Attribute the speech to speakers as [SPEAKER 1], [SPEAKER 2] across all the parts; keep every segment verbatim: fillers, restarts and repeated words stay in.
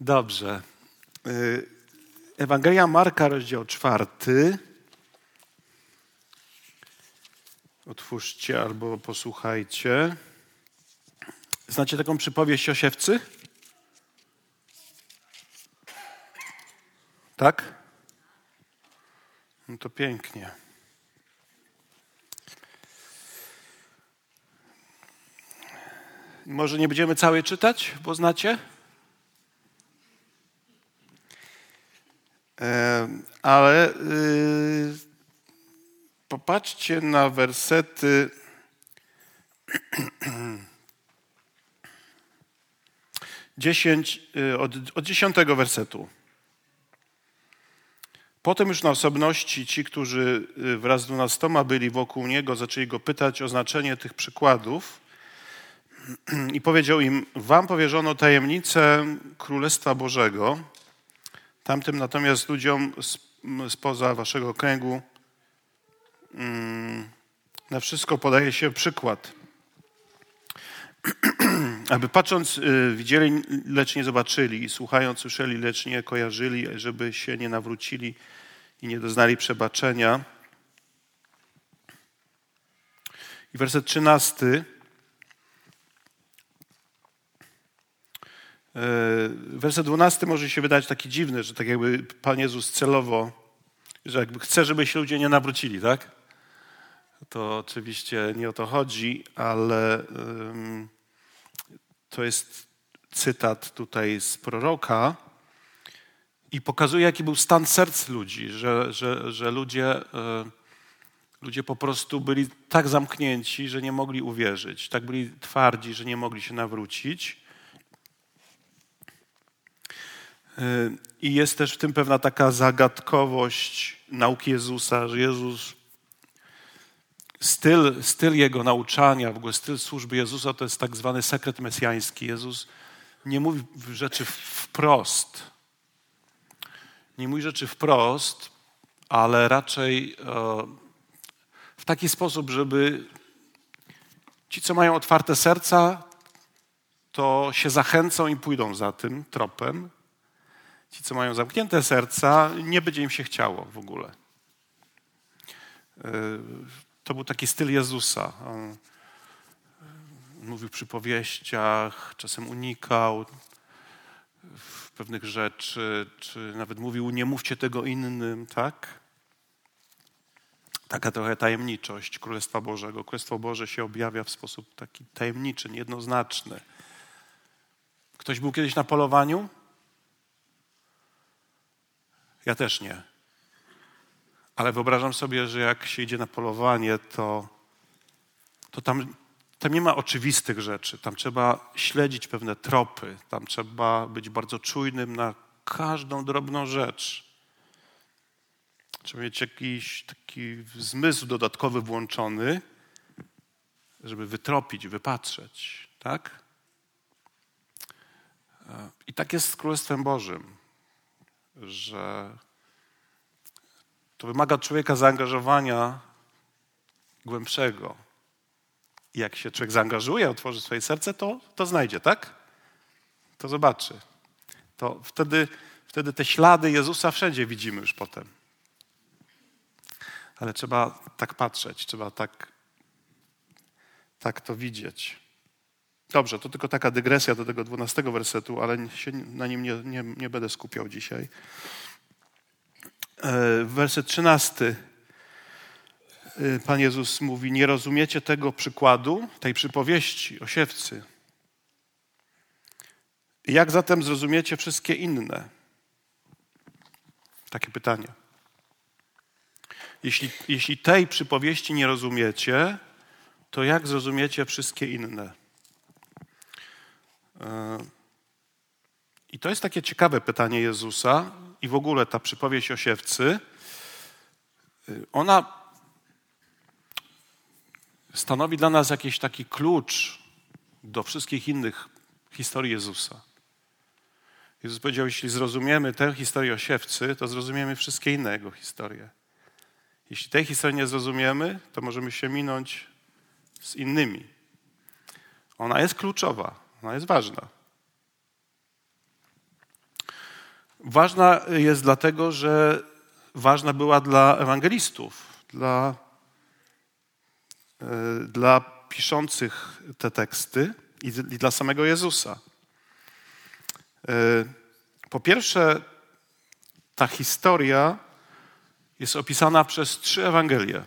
[SPEAKER 1] Dobrze. Ewangelia Marka, rozdział czwarty. Otwórzcie albo posłuchajcie. Znacie taką przypowieść o siewcy? Tak? No to pięknie. Może nie będziemy całej czytać, bo znacie? E, ale y, popatrzcie na wersety dziesięć, y, od, od dziesiątego wersetu. Potem już na osobności ci, którzy wraz z dwunastoma byli wokół niego, zaczęli go pytać o znaczenie tych przykładów i powiedział im: wam powierzono tajemnicę Królestwa Bożego, tamtym natomiast ludziom spoza waszego kręgu na wszystko podaje się przykład. Aby patrząc widzieli, lecz nie zobaczyli, i słuchając słyszeli, lecz nie kojarzyli, żeby się nie nawrócili i nie doznali przebaczenia. I werset trzynasty. Werset dwunasty może się wydać taki dziwny, że tak jakby Pan Jezus celowo, że jakby chce, żeby się ludzie nie nawrócili, tak? To oczywiście nie o to chodzi, ale um, to jest cytat tutaj z proroka i pokazuje, jaki był stan serc ludzi, że, że, że ludzie, y, ludzie po prostu byli tak zamknięci, że nie mogli uwierzyć, tak byli twardzi, że nie mogli się nawrócić. I jest też w tym pewna taka zagadkowość nauki Jezusa, że Jezus, styl, styl Jego nauczania, w ogóle styl służby Jezusa to jest tak zwany sekret mesjański. Jezus nie mówi rzeczy wprost. Nie mówi rzeczy wprost, ale raczej w taki sposób, żeby ci, co mają otwarte serca, to się zachęcą i pójdą za tym tropem. Ci, co mają zamknięte serca, nie będzie im się chciało w ogóle. To był taki styl Jezusa. On mówił w przypowieściach, czasem unikał pewnych rzeczy, czy nawet mówił: nie mówcie tego innym, tak? Taka trochę tajemniczość Królestwa Bożego. Królestwo Boże się objawia w sposób taki tajemniczy, niejednoznaczny. Ktoś był kiedyś na polowaniu? Ja też nie. Ale wyobrażam sobie, że jak się idzie na polowanie, to, to tam, tam nie ma oczywistych rzeczy. Tam trzeba śledzić pewne tropy. Tam trzeba być bardzo czujnym na każdą drobną rzecz. Trzeba mieć jakiś taki zmysł dodatkowy włączony, żeby wytropić, wypatrzeć. Tak? I tak jest z Królestwem Bożym, że to wymaga od człowieka zaangażowania głębszego. I jak się człowiek zaangażuje, otworzy swoje serce, to, to znajdzie, tak? To zobaczy. To wtedy, wtedy te ślady Jezusa wszędzie widzimy już potem. Ale trzeba tak patrzeć, trzeba tak, tak to widzieć. Dobrze, to tylko taka dygresja do tego dwunastego wersetu, ale się na nim nie, nie, nie będę skupiał dzisiaj. Werset trzynasty. Pan Jezus mówi: nie rozumiecie tego przykładu, tej przypowieści o siewcy. Jak zatem zrozumiecie wszystkie inne? Takie pytanie. Jeśli, jeśli tej przypowieści nie rozumiecie, to jak zrozumiecie wszystkie inne? I to jest takie ciekawe pytanie Jezusa i w ogóle ta przypowieść o siewcy, ona stanowi dla nas jakiś taki klucz do wszystkich innych historii Jezusa. Jezus powiedział: jeśli zrozumiemy tę historię o siewcy, to zrozumiemy wszystkie inne Jego historie. Jeśli tej historii nie zrozumiemy, to możemy się minąć z innymi. Ona jest kluczowa, ona jest ważna. Ważna jest dlatego, że ważna była dla ewangelistów, dla, dla piszących te teksty i dla samego Jezusa. Po pierwsze, ta historia jest opisana przez trzy Ewangelie.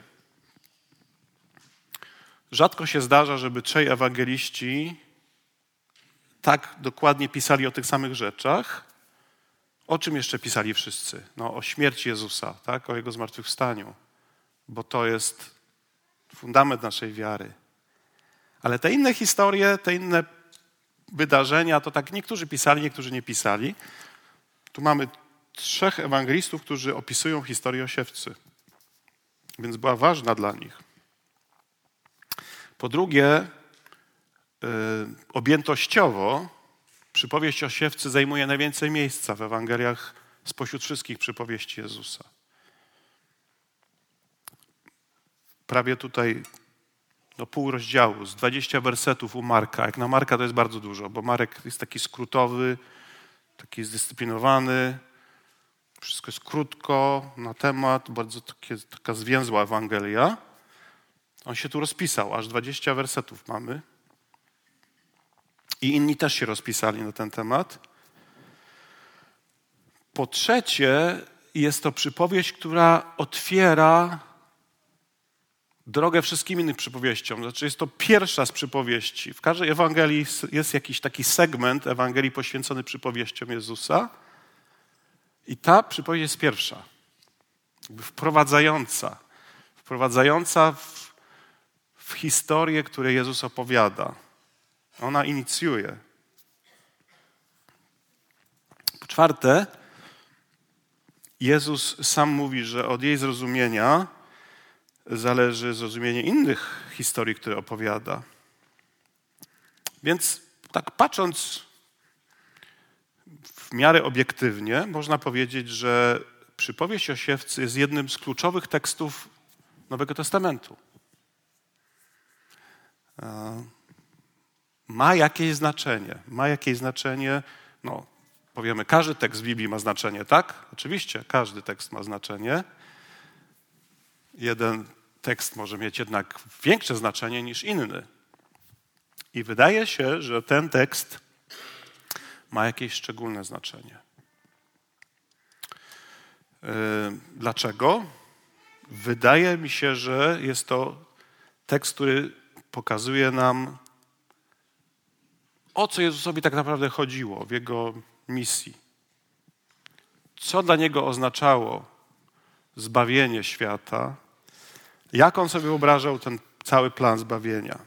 [SPEAKER 1] Rzadko się zdarza, żeby trzej ewangeliści tak dokładnie pisali o tych samych rzeczach. O czym jeszcze pisali wszyscy? No, o śmierci Jezusa, tak? O Jego zmartwychwstaniu, bo to jest fundament naszej wiary. Ale te inne historie, te inne wydarzenia, to tak niektórzy pisali, niektórzy nie pisali. Tu mamy trzech ewangelistów, którzy opisują historię o siewcy, więc była ważna dla nich. Po drugie, yy, objętościowo przypowieść o siewcy zajmuje najwięcej miejsca w Ewangeliach spośród wszystkich przypowieści Jezusa. Prawie tutaj no, pół rozdziału, z dwudziestu wersetów u Marka. Jak na Marka to jest bardzo dużo, bo Marek jest taki skrótowy, taki zdyscyplinowany, wszystko jest krótko, na temat, bardzo takie, taka zwięzła Ewangelia. On się tu rozpisał, aż dwadzieścia wersetów mamy. I inni też się rozpisali na ten temat. Po trzecie, jest to przypowieść, która otwiera drogę wszystkim innym przypowieściom. Znaczy jest to pierwsza z przypowieści. W każdej Ewangelii jest jakiś taki segment Ewangelii poświęcony przypowieściom Jezusa. I ta przypowieść jest pierwsza. Jakby wprowadzająca. Wprowadzająca w, w historię, której Jezus opowiada. Ona inicjuje. Po czwarte, Jezus sam mówi, że od jej zrozumienia zależy zrozumienie innych historii, które opowiada. Więc tak patrząc w miarę obiektywnie, można powiedzieć, że przypowieść o siewcy jest jednym z kluczowych tekstów Nowego Testamentu. Ma jakieś znaczenie. Ma jakieś znaczenie, no powiemy, każdy tekst w Biblii ma znaczenie, tak? Oczywiście, każdy tekst ma znaczenie. Jeden tekst może mieć jednak większe znaczenie niż inny. I wydaje się, że ten tekst ma jakieś szczególne znaczenie. Dlaczego? Wydaje mi się, że jest to tekst, który pokazuje nam, o co Jezusowi tak naprawdę chodziło w Jego misji. Co dla Niego oznaczało zbawienie świata, jak On sobie wyobrażał ten cały plan zbawienia.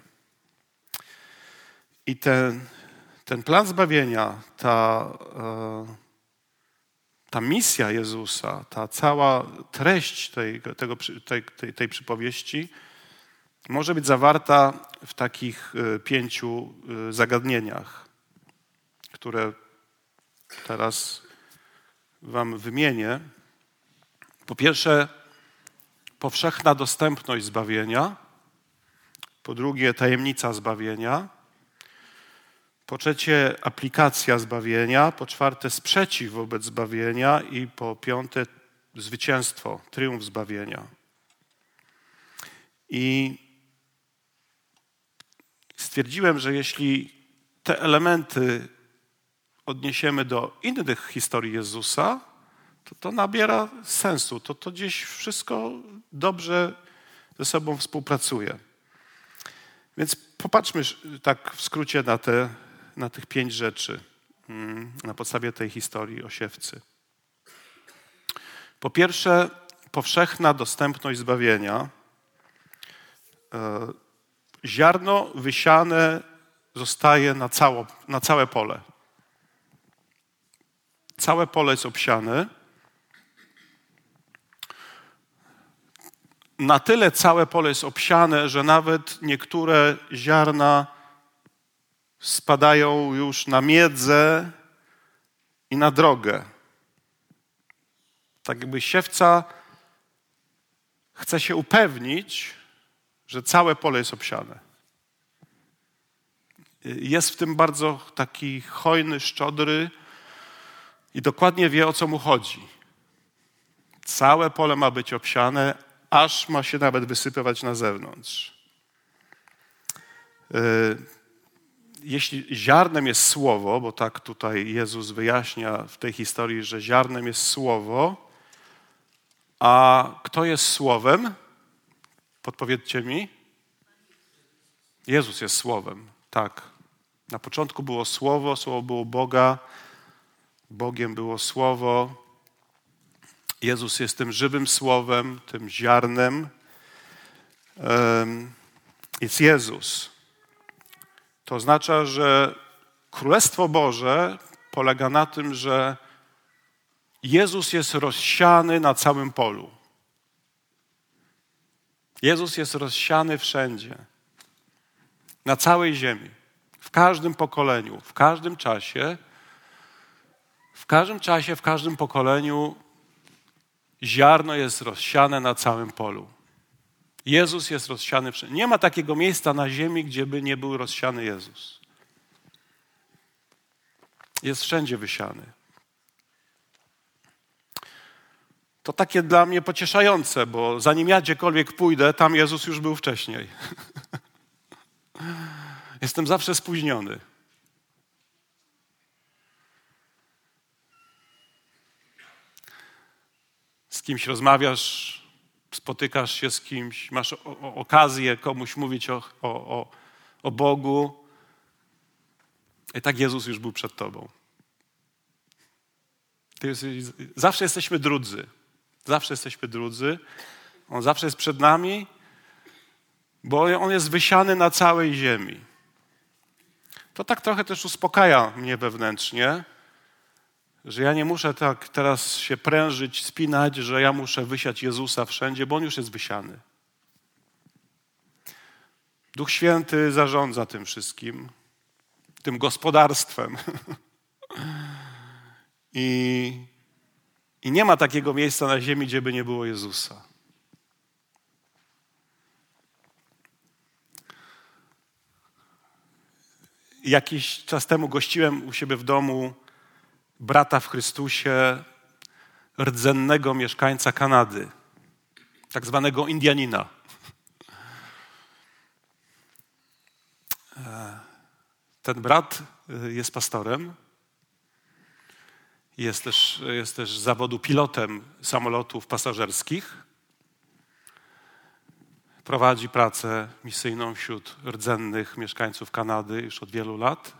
[SPEAKER 1] I ten, ten plan zbawienia, ta, ta misja Jezusa, ta cała treść tej, tego, tej, tej, tej przypowieści może być zawarta w takich pięciu zagadnieniach, które teraz wam wymienię. Po pierwsze, powszechna dostępność zbawienia. Po drugie, tajemnica zbawienia. Po trzecie, aplikacja zbawienia. Po czwarte, sprzeciw wobec zbawienia. I po piąte, zwycięstwo, triumf zbawienia. I stwierdziłem, że jeśli te elementy odniesiemy do innych historii Jezusa, to to nabiera sensu. To, to gdzieś wszystko dobrze ze sobą współpracuje. Więc popatrzmy tak w skrócie na, te, na tych pięć rzeczy na podstawie tej historii o siewcy. Po pierwsze, powszechna dostępność zbawienia. Ziarno wysiane zostaje na, cało, na całe pole. Całe pole jest obsiane. Na tyle całe pole jest obsiane, że nawet niektóre ziarna spadają już na miedzę i na drogę. Tak jakby siewca chce się upewnić, że całe pole jest obsiane. Jest w tym bardzo taki hojny, szczodry, i dokładnie wie, o co mu chodzi. Całe pole ma być obsiane, aż ma się nawet wysypywać na zewnątrz. Jeśli ziarnem jest słowo, bo tak tutaj Jezus wyjaśnia w tej historii, że ziarnem jest słowo, a kto jest słowem? Podpowiedzcie mi. Jezus jest słowem, tak. Na początku było słowo, słowo było Boga, Bogiem było słowo. Jezus jest tym żywym słowem, tym ziarnem. Jest Jezus. To oznacza, że Królestwo Boże polega na tym, że Jezus jest rozsiany na całym polu. Jezus jest rozsiany wszędzie. Na całej ziemi. W każdym pokoleniu, w każdym czasie. W każdym czasie, w każdym pokoleniu ziarno jest rozsiane na całym polu. Jezus jest rozsiany wszędzie. Nie ma takiego miejsca na ziemi, gdzie by nie był rozsiany Jezus. Jest wszędzie wysiany. To takie dla mnie pocieszające, bo zanim ja gdziekolwiek pójdę, tam Jezus już był wcześniej. Jestem zawsze spóźniony. Z kimś rozmawiasz, spotykasz się z kimś, masz o, o, okazję komuś mówić o, o, o Bogu. I tak Jezus już był przed tobą. Ty jesteś, zawsze jesteśmy drudzy. Zawsze jesteśmy drudzy. On zawsze jest przed nami, bo On jest wysiany na całej ziemi. To tak trochę też uspokaja mnie wewnętrznie, że ja nie muszę tak teraz się prężyć, spinać, że ja muszę wysiać Jezusa wszędzie, bo On już jest wysiany. Duch Święty zarządza tym wszystkim, tym gospodarstwem. I, I nie ma takiego miejsca na ziemi, gdzie by nie było Jezusa. Jakiś czas temu gościłem u siebie w domu brata w Chrystusie, rdzennego mieszkańca Kanady, tak zwanego Indianina. Ten brat jest pastorem, jest też, jest też z zawodu pilotem samolotów pasażerskich. Prowadzi pracę misyjną wśród rdzennych mieszkańców Kanady już od wielu lat.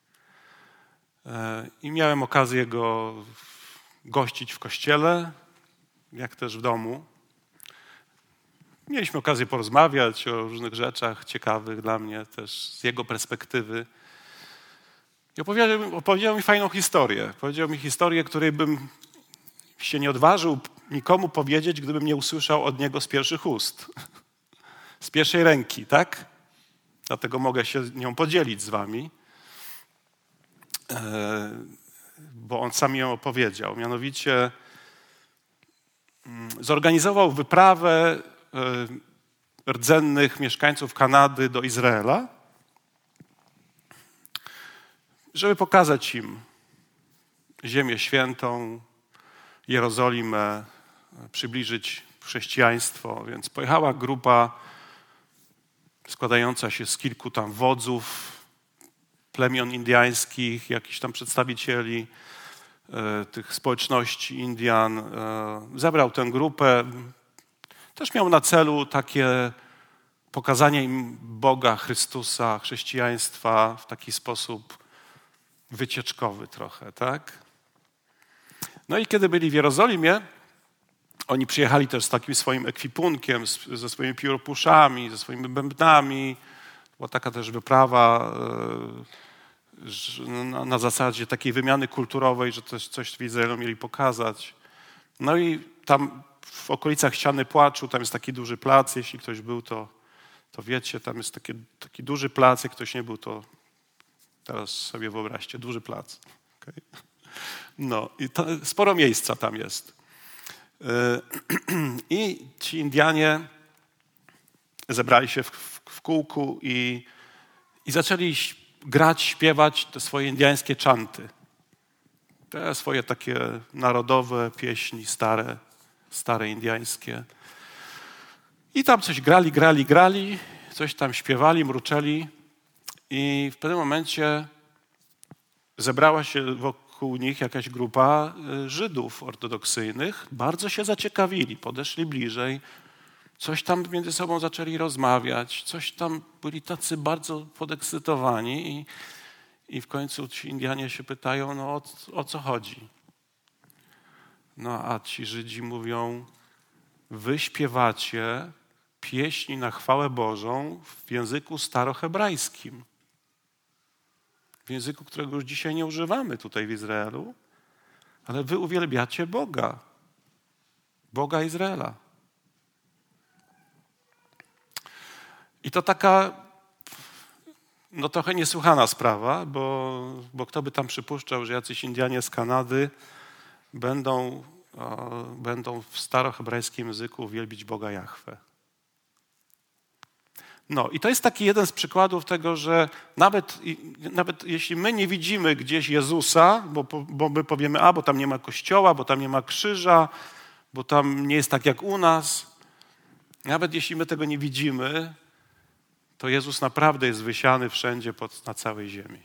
[SPEAKER 1] I miałem okazję go gościć w kościele, jak też w domu. Mieliśmy okazję porozmawiać o różnych rzeczach ciekawych dla mnie też z jego perspektywy. I opowiedział, opowiedział mi fajną historię. Powiedział mi historię, której bym się nie odważył nikomu powiedzieć, gdybym nie usłyszał od niego z pierwszych ust. Z pierwszej ręki, tak? Dlatego mogę się nią podzielić z wami. Bo on sam ją opowiedział. Mianowicie zorganizował wyprawę rdzennych mieszkańców Kanady do Izraela, żeby pokazać im Ziemię Świętą, Jerozolimę, przybliżyć chrześcijaństwo. Więc pojechała grupa składająca się z kilku tam wodzów, plemion indyjskich, jakichś tam przedstawicieli e, tych społeczności Indian. E, zebrał tę grupę. Też miał na celu takie pokazanie im Boga, Chrystusa, chrześcijaństwa w taki sposób wycieczkowy trochę, tak? No i kiedy byli w Jerozolimie, oni przyjechali też z takim swoim ekwipunkiem, z, ze swoimi pióropuszami, ze swoimi bębnami. Była taka też wyprawa e, na, na zasadzie takiej wymiany kulturowej, że też coś w Izraelu mieli pokazać. No i tam w okolicach Ściany Płaczu, tam jest taki duży plac, jeśli ktoś był, to, to wiecie, tam jest taki, taki duży plac, jak ktoś nie był, to teraz sobie wyobraźcie, duży plac. Okay? No i to, sporo miejsca tam jest. I ci Indianie zebrali się w, w, w kółku i, i zaczęli grać, śpiewać te swoje indyjskie czanty. te swoje takie narodowe pieśni, stare, stare indyjskie. I tam coś grali, grali, grali, coś tam śpiewali, mruczeli i w pewnym momencie zebrała się wokół nich jakaś grupa Żydów ortodoksyjnych. Bardzo się zaciekawili, podeszli bliżej, coś tam między sobą zaczęli rozmawiać, coś tam byli tacy bardzo podekscytowani i, i w końcu ci Indianie się pytają, no o, o co chodzi? No a ci Żydzi mówią, wy śpiewacie pieśni na chwałę Bożą w języku starohebrajskim. W języku, którego już dzisiaj nie używamy tutaj w Izraelu, ale wy uwielbiacie Boga. Boga Izraela. I to taka no trochę niesłychana sprawa, bo, bo kto by tam przypuszczał, że jacyś Indianie z Kanady będą, o, będą w starohebrajskim języku wielbić Boga Jahwe. No i to jest taki jeden z przykładów tego, że nawet, nawet jeśli my nie widzimy gdzieś Jezusa, bo, bo my powiemy, a bo tam nie ma kościoła, bo tam nie ma krzyża, bo tam nie jest tak jak u nas, nawet jeśli my tego nie widzimy, to Jezus naprawdę jest wysiany wszędzie pod, na całej ziemi.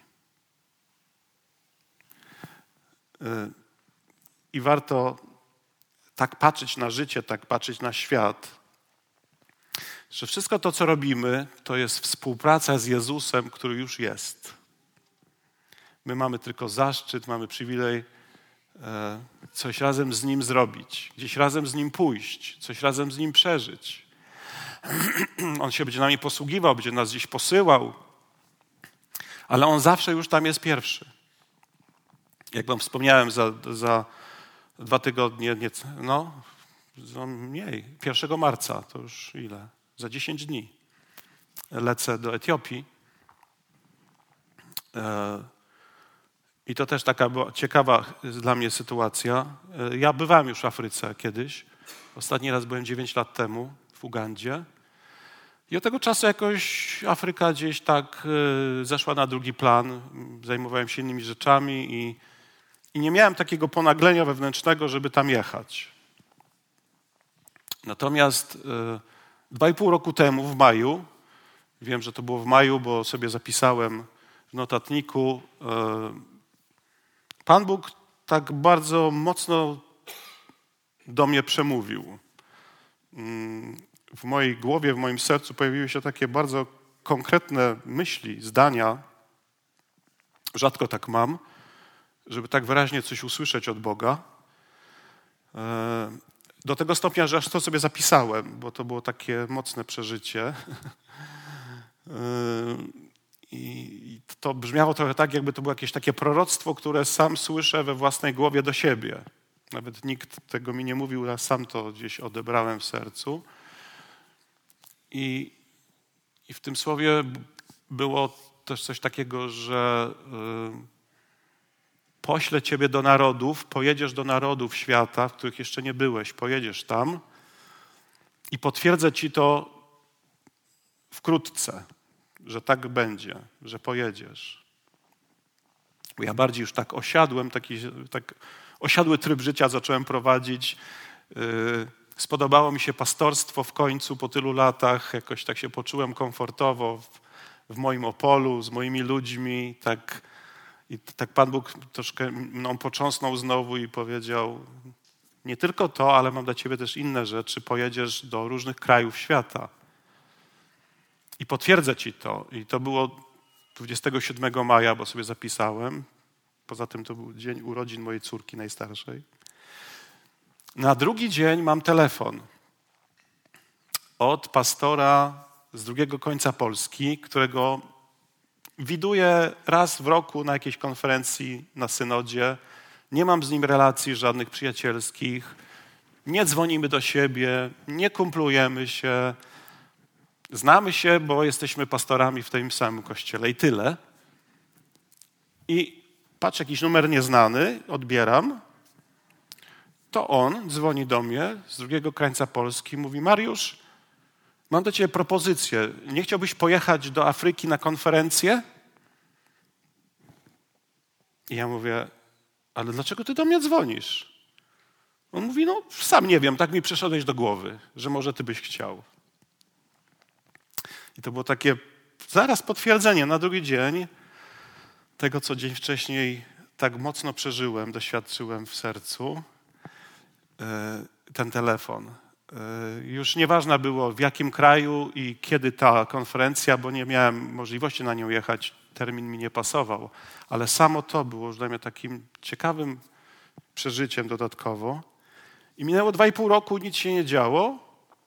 [SPEAKER 1] I warto tak patrzeć na życie, tak patrzeć na świat, że wszystko to, co robimy, to jest współpraca z Jezusem, który już jest. My mamy tylko zaszczyt, mamy przywilej e, coś razem z Nim zrobić, gdzieś razem z Nim pójść, coś razem z Nim przeżyć. On się będzie nami posługiwał, będzie nas gdzieś posyłał, ale On zawsze już tam jest pierwszy. Jak wam wspomniałem, za, za dwa tygodnie, nie, no za mniej, pierwszego marca, to już ile? Za dziesięć dni lecę do Etiopii. E, I to też taka była ciekawa dla mnie sytuacja. E, ja bywałem już w Afryce kiedyś. Ostatni raz byłem dziewięć lat temu w Ugandzie. I od tego czasu jakoś Afryka gdzieś tak e, zeszła na drugi plan. Zajmowałem się innymi rzeczami i, i nie miałem takiego ponaglenia wewnętrznego, żeby tam jechać. Natomiast e, Dwa i pół roku temu, w maju, wiem, że to było w maju, bo sobie zapisałem w notatniku, Pan Bóg tak bardzo mocno do mnie przemówił. W mojej głowie, w moim sercu pojawiły się takie bardzo konkretne myśli, zdania. Rzadko tak mam, żeby tak wyraźnie coś usłyszeć od Boga. Do tego stopnia, że aż to sobie zapisałem, bo to było takie mocne przeżycie. I to brzmiało trochę tak, jakby to było jakieś takie proroctwo, które sam słyszę we własnej głowie do siebie. Nawet nikt tego mi nie mówił, ja sam to gdzieś odebrałem w sercu. I, i w tym słowie było też coś takiego, że poślę ciebie do narodów, pojedziesz do narodów świata, w których jeszcze nie byłeś, pojedziesz tam i potwierdzę ci to wkrótce, że tak będzie, że pojedziesz. Bo ja bardziej już tak osiadłem, taki tak osiadły tryb życia zacząłem prowadzić. Spodobało mi się pastorstwo w końcu po tylu latach, jakoś tak się poczułem komfortowo w, w moim Opolu, z moimi ludźmi, tak. I tak Pan Bóg troszkę mną począsnął znowu i powiedział, nie tylko to, ale mam dla ciebie też inne rzeczy, pojedziesz do różnych krajów świata. I potwierdzę ci to. I to było dwudziestego siódmego maja, bo sobie zapisałem. Poza tym to był dzień urodzin mojej córki najstarszej. Na drugi dzień mam telefon od pastora z drugiego końca Polski, którego widuję raz w roku na jakiejś konferencji na synodzie. Nie mam z nim relacji żadnych przyjacielskich. Nie dzwonimy do siebie, nie kumplujemy się. Znamy się, bo jesteśmy pastorami w tym samym kościele i tyle. I patrzę, jakiś numer nieznany, odbieram. To on dzwoni do mnie z drugiego krańca Polski, mówi, Mariusz, mam do ciebie propozycję. Nie chciałbyś pojechać do Afryki na konferencję? I ja mówię, ale dlaczego ty do mnie dzwonisz? On mówi, no sam nie wiem, tak mi przyszedłeś do głowy, że może ty byś chciał. I to było takie zaraz potwierdzenie na drugi dzień tego, co dzień wcześniej tak mocno przeżyłem, doświadczyłem w sercu, ten telefon. Już nieważne było, w jakim kraju i kiedy ta konferencja, bo nie miałem możliwości na nią jechać, termin mi nie pasował, ale samo to było już dla mnie takim ciekawym przeżyciem dodatkowo. I minęło dwa i pół roku, nic się nie działo,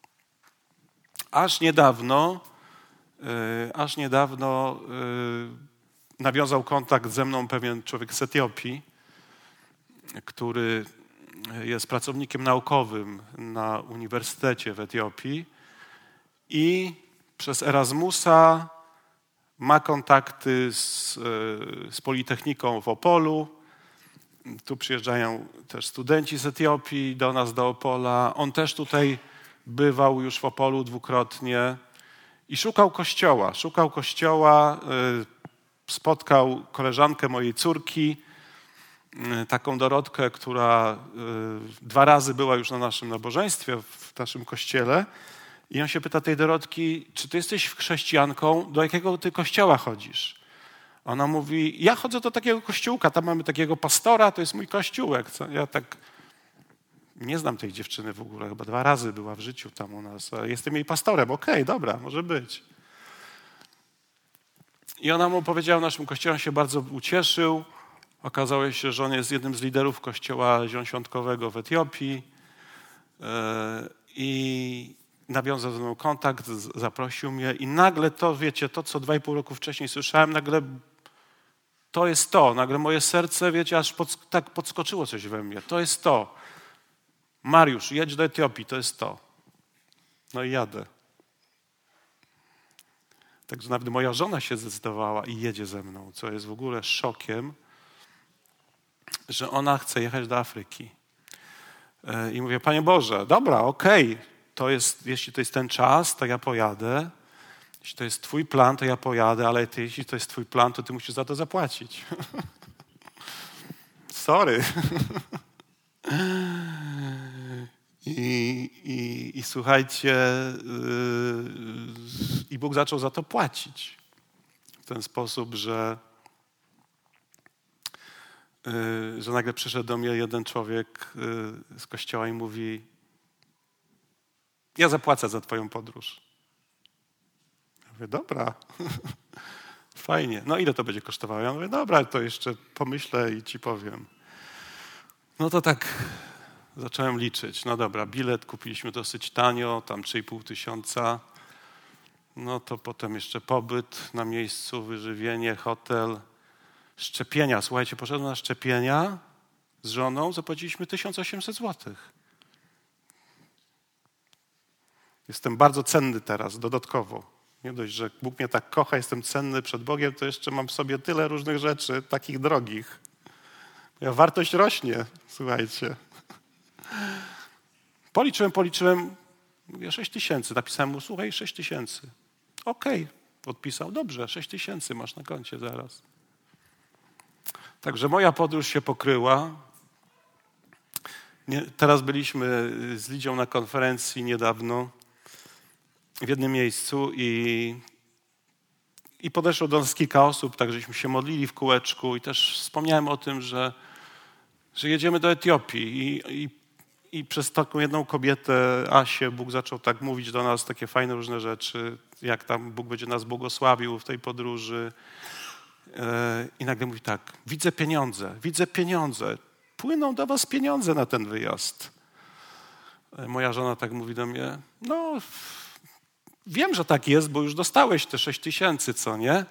[SPEAKER 1] aż niedawno, yy, aż niedawno yy, nawiązał kontakt ze mną pewien człowiek z Etiopii, który jest pracownikiem naukowym na uniwersytecie w Etiopii i przez Erasmusa ma kontakty z, z Politechniką w Opolu. Tu przyjeżdżają też studenci z Etiopii do nas, do Opola. On też tutaj bywał już w Opolu dwukrotnie i szukał kościoła. Szukał kościoła, spotkał koleżankę mojej córki, taką Dorotkę, która dwa razy była już na naszym nabożeństwie, w naszym kościele. I on się pyta tej Dorotki, czy ty jesteś chrześcijanką, do jakiego ty kościoła chodzisz? Ona mówi, ja chodzę do takiego kościółka, tam mamy takiego pastora, to jest mój kościółek. Ja tak nie znam tej dziewczyny w ogóle, chyba dwa razy była w życiu tam u nas. Jestem jej pastorem, okej, okay, dobra, może być. I ona mu powiedziała w naszym kościele, on się bardzo ucieszył. Okazało się, że on jest jednym z liderów kościoła zielonoświątkowego w Etiopii i nawiązał ze mną kontakt, zaprosił mnie i nagle to, wiecie, to, co dwa i pół roku wcześniej słyszałem, nagle to jest to. Nagle moje serce, wiecie, aż pod, tak podskoczyło coś we mnie. To jest to. Mariusz, jedź do Etiopii, to jest to. No i jadę. Także nawet moja żona się zdecydowała i jedzie ze mną, co jest w ogóle szokiem, że ona chce jechać do Afryki. I mówię, Panie Boże, dobra, okej, okay, to jest, jeśli to jest ten czas, to ja pojadę. Jeśli to jest twój plan, to ja pojadę, ale ty, jeśli to jest twój plan, to ty musisz za to zapłacić. Sorry. I, i, i słuchajcie, yy, i Bóg zaczął za to płacić. W ten sposób, że Yy, że nagle przyszedł do mnie jeden człowiek yy, z kościoła i mówi, ja zapłacę za twoją podróż. Ja mówię, dobra, fajnie. No ile to będzie kosztowało? Ja mówię, dobra, to jeszcze pomyślę i ci powiem. No to tak zacząłem liczyć. No dobra, bilet kupiliśmy dosyć tanio, tam trzy i pół tysiąca. No to potem jeszcze pobyt na miejscu, wyżywienie, hotel, szczepienia. Słuchajcie, poszedłem na szczepienia z żoną, zapłaciliśmy tysiąc osiemset złotych. Jestem bardzo cenny teraz, dodatkowo. Nie dość, że Bóg mnie tak kocha, jestem cenny przed Bogiem, to jeszcze mam w sobie tyle różnych rzeczy, takich drogich. Moja wartość rośnie, słuchajcie. Policzyłem, policzyłem, mówię sześć tysięcy. Napisałem mu, słuchaj, sześć tysięcy. Okej, okay. Odpisał, dobrze, sześć tysięcy masz na koncie zaraz. Także moja podróż się pokryła. Nie, teraz byliśmy z Lidzią na konferencji niedawno w jednym miejscu i, i podeszło do nas kilka osób, tak żeśmy się modlili w kółeczku i też wspomniałem o tym, że, że jedziemy do Etiopii i, i, i przez taką jedną kobietę, Asię, Bóg zaczął tak mówić do nas takie fajne różne rzeczy, jak tam Bóg będzie nas błogosławił w tej podróży. I nagle mówi tak, widzę pieniądze, widzę pieniądze, płyną do was pieniądze na ten wyjazd. Moja żona tak mówi do mnie, no wiem, że tak jest, bo już dostałeś te sześć tysięcy, co nie?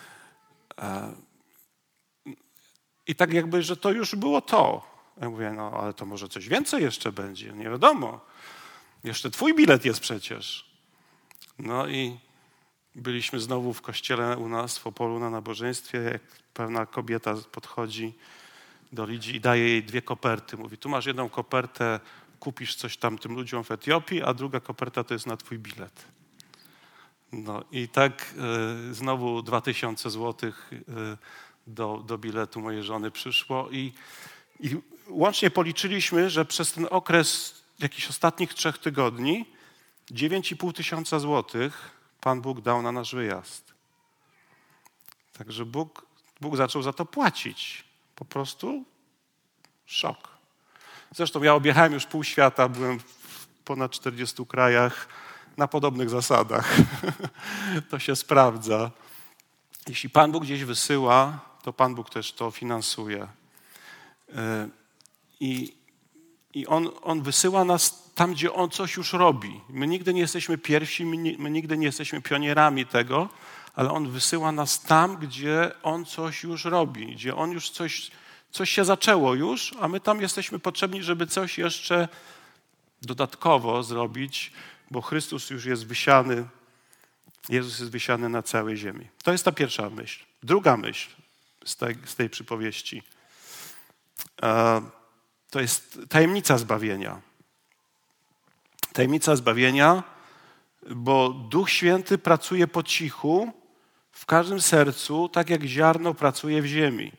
[SPEAKER 1] I tak jakby, że to już było to. Ja mówię, no ale to może coś więcej jeszcze będzie, nie wiadomo. Jeszcze twój bilet jest przecież. No i byliśmy znowu w kościele u nas w Opolu na nabożeństwie, jak pewna kobieta podchodzi do Lidzi i daje jej dwie koperty. Mówi, tu masz jedną kopertę, kupisz coś tam tym ludziom w Etiopii, a druga koperta to jest na twój bilet. No i tak y, znowu dwa tysiące złotych y, do, do biletu mojej żony przyszło i I łącznie policzyliśmy, że przez ten okres jakichś ostatnich trzech tygodni dziewięć i pół tysiąca złotych Pan Bóg dał na nasz wyjazd. Także Bóg, Bóg zaczął za to płacić. Po prostu szok. Zresztą ja objechałem już pół świata, byłem w ponad czterdziestu krajach na podobnych zasadach. To się sprawdza. Jeśli Pan Bóg gdzieś wysyła, to Pan Bóg też to finansuje. I, i on, on wysyła nas tam, gdzie On coś już robi. My nigdy nie jesteśmy pierwsi, my, nie, my nigdy nie jesteśmy pionierami tego, ale On wysyła nas tam, gdzie On coś już robi, gdzie On już coś, coś się zaczęło już, a my tam jesteśmy potrzebni, żeby coś jeszcze dodatkowo zrobić, bo Chrystus już jest wysiany, Jezus jest wysiany na całej ziemi. To jest ta pierwsza myśl. Druga myśl z tej, z tej przypowieści to jest tajemnica zbawienia. Tajemnica zbawienia, bo Duch Święty pracuje po cichu w każdym sercu, tak jak ziarno pracuje w ziemi.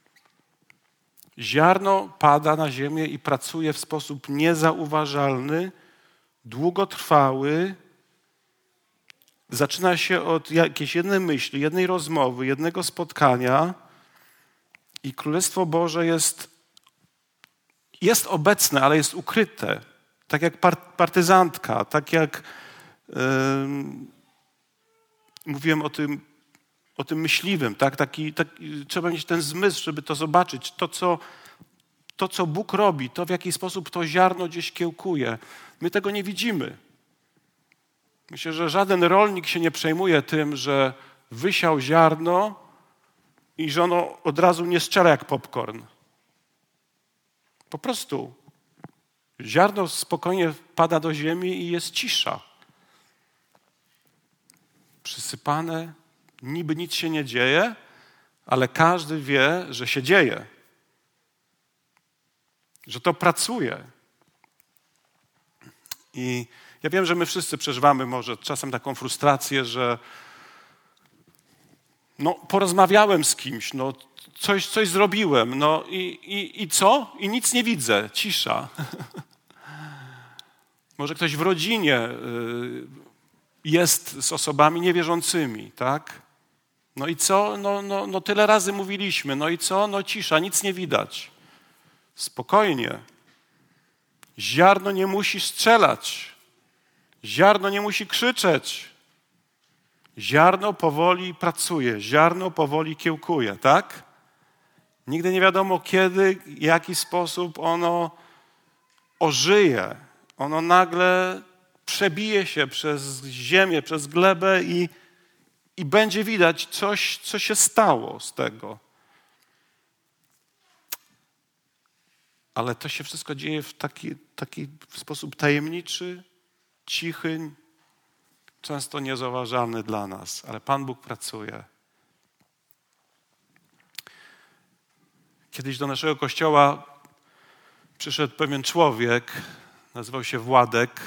[SPEAKER 1] Ziarno pada na ziemię i pracuje w sposób niezauważalny, długotrwały. Zaczyna się od jakiejś jednej myśli, jednej rozmowy, jednego spotkania i Królestwo Boże jest, jest obecne, ale jest ukryte. Tak jak partyzantka, tak jak yy, mówiłem o tym, o tym myśliwym. Tak? Taki, taki, trzeba mieć ten zmysł, żeby to zobaczyć. To co, to, co Bóg robi, to w jaki sposób to ziarno gdzieś kiełkuje. My tego nie widzimy. Myślę, że żaden rolnik się nie przejmuje tym, że wysiał ziarno i że ono od razu nie strzela jak popcorn. Po prostu ziarno spokojnie pada do ziemi i jest cisza. Przysypane, niby nic się nie dzieje, ale każdy wie, że się dzieje. Że to pracuje. I ja wiem, że my wszyscy przeżywamy może czasem taką frustrację, że no, porozmawiałem z kimś, no, coś, coś zrobiłem, no i, i, i co? I nic nie widzę, cisza. Może ktoś w rodzinie jest z osobami niewierzącymi, tak? No i co? No, no, no tyle razy mówiliśmy, no i co? No cisza, nic nie widać. Spokojnie. Ziarno nie musi strzelać. Ziarno nie musi krzyczeć. Ziarno powoli pracuje, ziarno powoli kiełkuje, tak? Nigdy nie wiadomo kiedy, w jaki sposób ono ożyje. Ono nagle przebije się przez ziemię, przez glebę i, i będzie widać coś, co się stało z tego. Ale to się wszystko dzieje w taki, taki sposób tajemniczy, cichy, często niezauważalny dla nas, ale Pan Bóg pracuje. Kiedyś do naszego kościoła przyszedł pewien człowiek, nazywał się Władek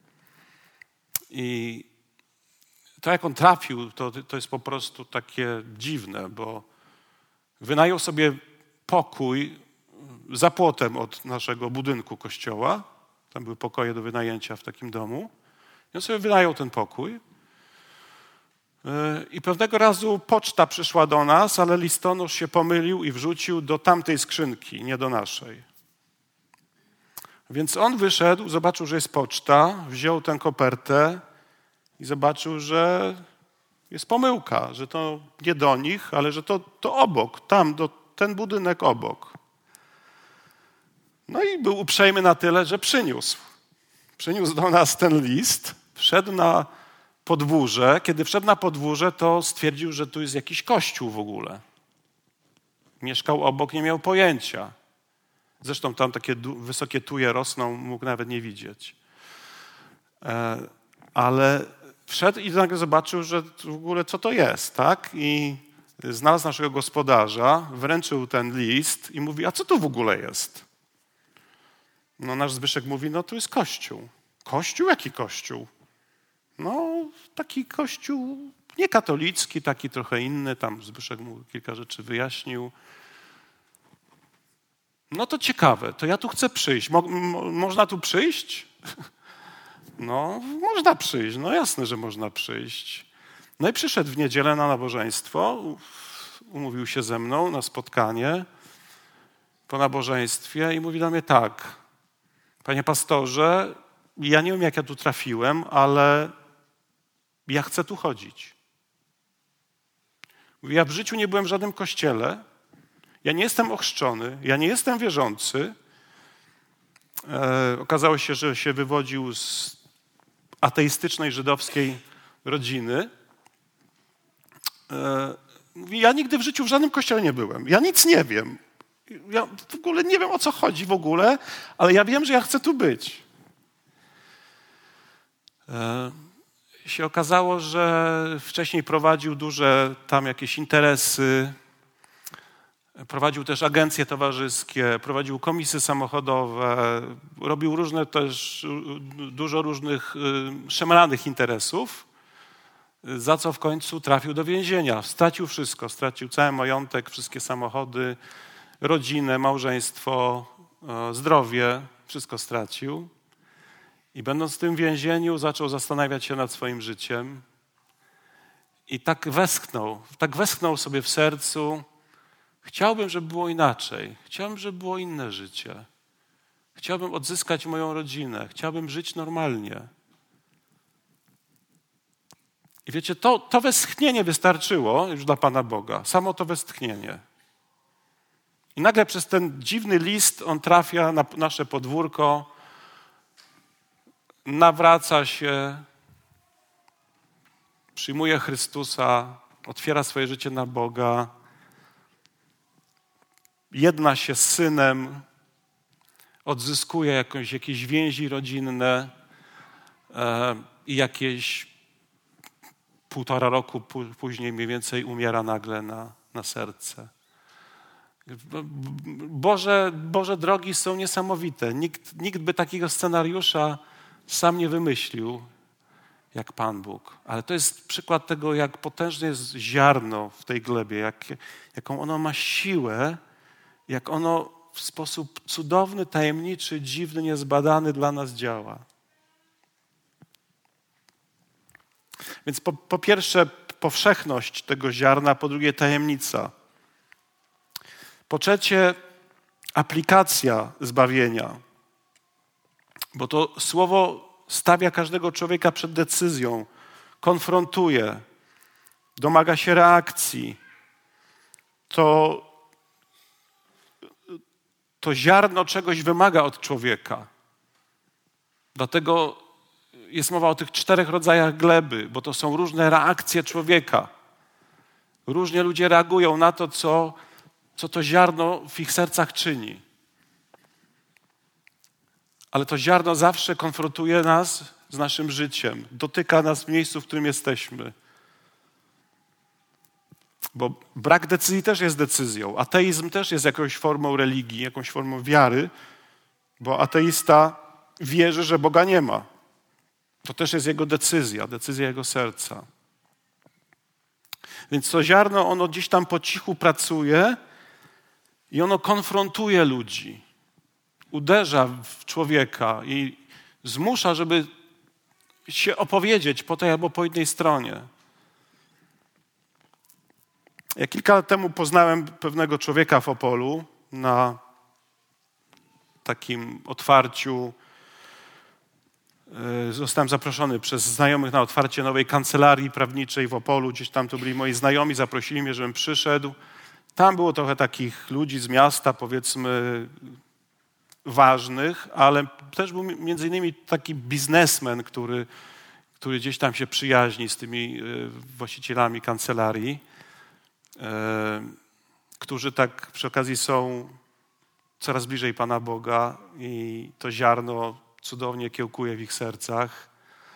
[SPEAKER 1] i to jak on trafił, to, to jest po prostu takie dziwne, bo wynajął sobie pokój za płotem od naszego budynku kościoła. Tam były pokoje do wynajęcia w takim domu. I on sobie wynajął ten pokój. I pewnego razu poczta przyszła do nas, ale listonosz się pomylił i wrzucił do tamtej skrzynki, nie do naszej. Więc on wyszedł, zobaczył, że jest poczta, wziął tę kopertę i zobaczył, że jest pomyłka, że to nie do nich, ale że to, to obok, tam, do, ten budynek obok. No i był uprzejmy na tyle, że przyniósł. Przyniósł do nas ten list, wszedł na podwórze. Kiedy wszedł na podwórze, to stwierdził, że tu jest jakiś kościół w ogóle. Mieszkał obok, nie miał pojęcia. Zresztą tam takie wysokie tuje rosną, mógł nawet nie widzieć. Ale wszedł i nagle zobaczył, że w ogóle co to jest, tak? I znalazł naszego gospodarza, wręczył ten list i mówi, a co to w ogóle jest? No nasz Zbyszek mówi, no tu jest kościół. Kościół? Jaki kościół? No taki kościół niekatolicki, taki trochę inny. Tam Zbyszek mu kilka rzeczy wyjaśnił. No to ciekawe, to ja tu chcę przyjść. Mo, mo, można tu przyjść? No, można przyjść, no jasne, że można przyjść. No i przyszedł w niedzielę na nabożeństwo, umówił się ze mną na spotkanie po nabożeństwie i mówi do mnie tak: panie pastorze, ja nie wiem, jak ja tu trafiłem, ale ja chcę tu chodzić. Mówi, ja w życiu nie byłem w żadnym kościele, ja nie jestem ochrzczony, ja nie jestem wierzący. E, okazało się, że się wywodził z ateistycznej, żydowskiej rodziny. E, mówi, ja nigdy w życiu w żadnym kościele nie byłem, ja nic nie wiem. Ja w ogóle nie wiem, o co chodzi w ogóle, ale ja wiem, że ja chcę tu być. E, się okazało, że wcześniej prowadził duże tam jakieś interesy, prowadził też agencje towarzyskie, prowadził komisy samochodowe, robił różne też, dużo różnych szemranych interesów, za co w końcu trafił do więzienia. Stracił wszystko, stracił cały majątek, wszystkie samochody, rodzinę, małżeństwo, zdrowie, wszystko stracił. I będąc w tym więzieniu, zaczął zastanawiać się nad swoim życiem i tak westchnął, tak westchnął sobie w sercu: chciałbym, żeby było inaczej, chciałbym, żeby było inne życie. Chciałbym odzyskać moją rodzinę, chciałbym żyć normalnie. I wiecie, to, to westchnienie wystarczyło już dla Pana Boga, samo to westchnienie. I nagle przez ten dziwny list on trafia na nasze podwórko, nawraca się, przyjmuje Chrystusa, otwiera swoje życie na Boga, jedna się z synem, odzyskuje jakąś, jakieś więzi rodzinne e, i jakieś półtora roku później mniej więcej umiera nagle na, na serce. Boże, Boże drogi są niesamowite. Nikt, nikt by takiego scenariusza sam nie wymyślił jak Pan Bóg. Ale to jest przykład tego, jak potężne jest ziarno w tej glebie, jak, jaką ono ma siłę, jak ono w sposób cudowny, tajemniczy, dziwny, niezbadany dla nas działa. Więc po, po pierwsze powszechność tego ziarna, po drugie tajemnica. Po trzecie aplikacja zbawienia. Bo to słowo stawia każdego człowieka przed decyzją, konfrontuje, domaga się reakcji. To, to ziarno czegoś wymaga od człowieka. Dlatego jest mowa o tych czterech rodzajach gleby, bo to są różne reakcje człowieka. Różnie ludzie reagują na to, co, co to ziarno w ich sercach czyni. Ale to ziarno zawsze konfrontuje nas z naszym życiem. Dotyka nas w miejscu, w którym jesteśmy. Bo brak decyzji też jest decyzją. Ateizm też jest jakąś formą religii, jakąś formą wiary, bo ateista wierzy, że Boga nie ma. To też jest jego decyzja, decyzja jego serca. Więc to ziarno, ono gdzieś tam po cichu pracuje i ono konfrontuje ludzi. Uderza w człowieka i zmusza, żeby się opowiedzieć po tej albo po innej stronie. Ja kilka lat temu poznałem pewnego człowieka w Opolu na takim otwarciu. Zostałem zaproszony przez znajomych na otwarcie nowej kancelarii prawniczej w Opolu. Gdzieś tam to byli moi znajomi, zaprosili mnie, żebym przyszedł. Tam było trochę takich ludzi z miasta, powiedzmy, ważnych, ale też był między innymi taki biznesmen, który, który gdzieś tam się przyjaźni z tymi właścicielami kancelarii, którzy tak przy okazji są coraz bliżej Pana Boga i to ziarno cudownie kiełkuje w ich sercach.